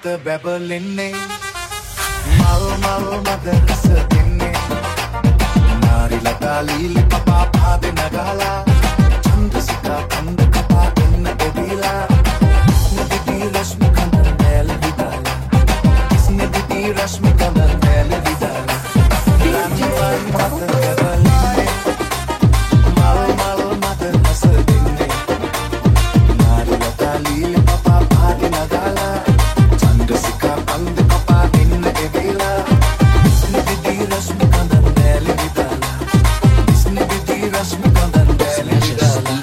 වත බැබලෙන්නේ මල් මල් මද රස දෙන්නේ නාරි ලතා ලීලි පපා පාද නගලා චන්ද්‍රසිකා කන්ද කපා එන්න එදිලා නදිති රශ්මි කන්ද දැල විදාලා නදිති රශ්මි කන්ද දැල විදාලා රන්වන් වත බැබලෙන්නේ මල් මල් මද රස දෙන්නේ නාරි ලතා ලීලි පපා පාද නගලා චන්ද්‍රසිකා කන්ද කපා එන්න එදිලා නදිති රශ්මි කන්ද දැල විදාලා නදිති රශ්මි කන්ද දැල විදාලා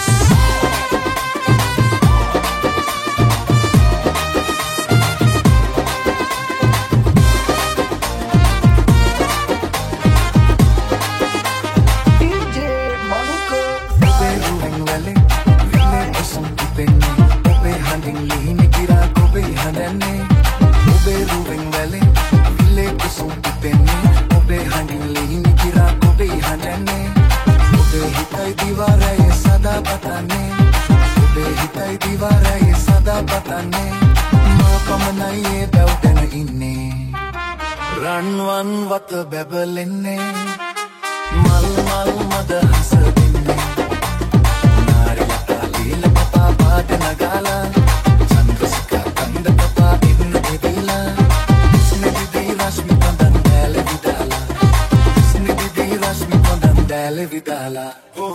රන්වන් වත බැබලෙන්නේ මල් මල් මද හස දෙන්නේ නාරි ලතා ලීල පපා පාද නගාලා චන්ද්‍රසිකා කන්ද කපා එන්න එදිලා ස්නෙදිදී රශ්මි කන්දන් දැල විදාලා ස්නෙදිදී රශ්මි කන්දන් දැල විදාලා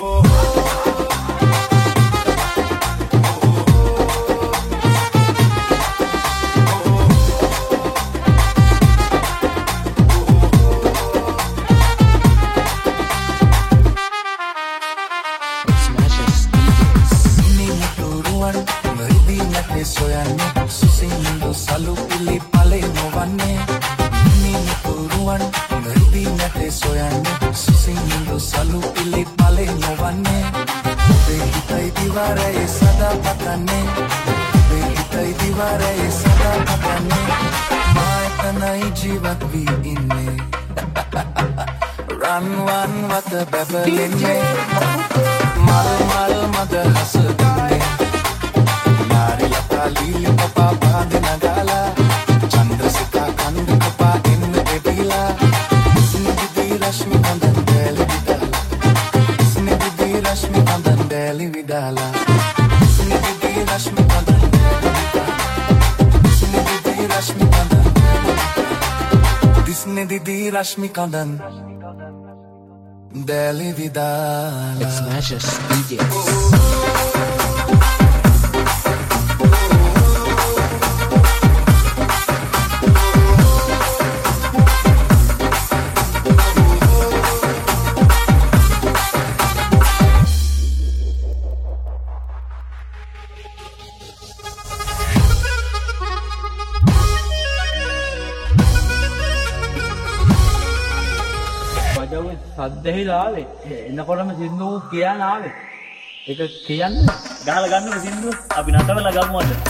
රන්වන් වත බැබලෙන්නේ මල් මල් මද හස දෙන්නේ නාරි ලතා ලීලි පපා පාද නගාලා චන්ද්‍රසිකා කන්ද කපා එන්න එදිලා ස්නෙදිදී රශ්මි කන්දන් දැල විදාලා ස්නෙදිදී රශ්මි කන්දන් දැල විදාලා ස්නෙදිදී රශ්මි කන්දන් දැල විදාලා ස්නෙදිදී රශ්මි කන්දන් ස්නෙදිදී රශ්මි කන්දන් Deli Vidala. It's Smashes DJs. සද්දෙහිලා ආවේ එනකොටම සින්දු කියන්න ආවේ ඒක කියන්න ගහලා ගන්නකො සින්දු අපි නටවලා ගමු අද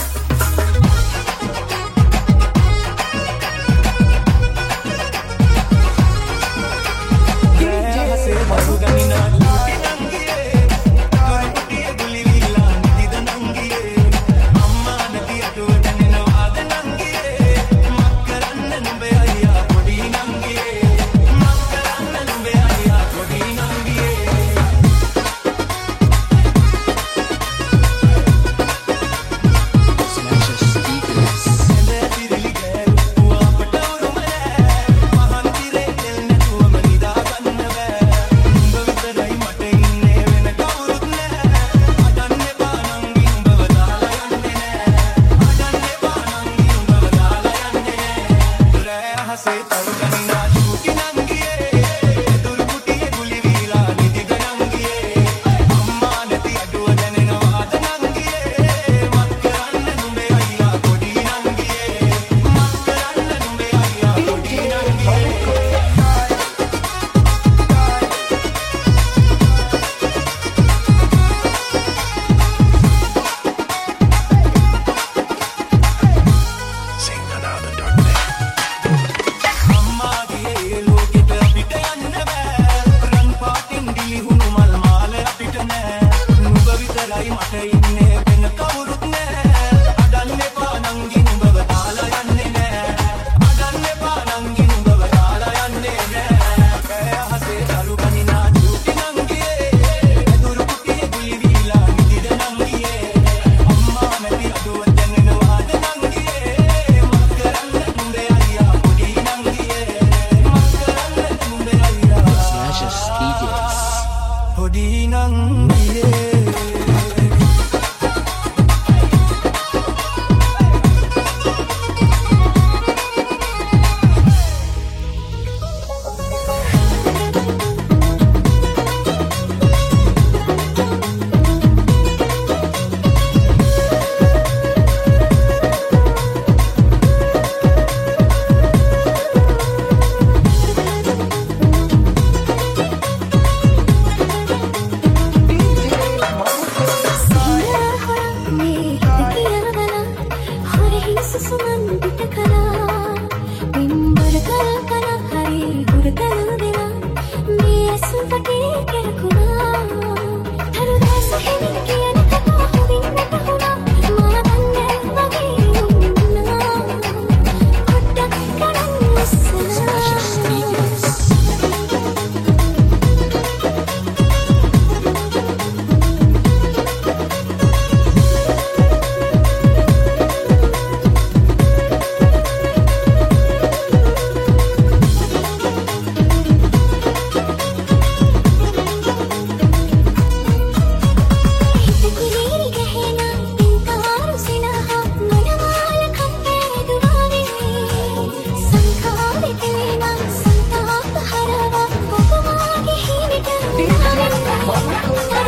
DJs. පොඩි නංගියේ Bye.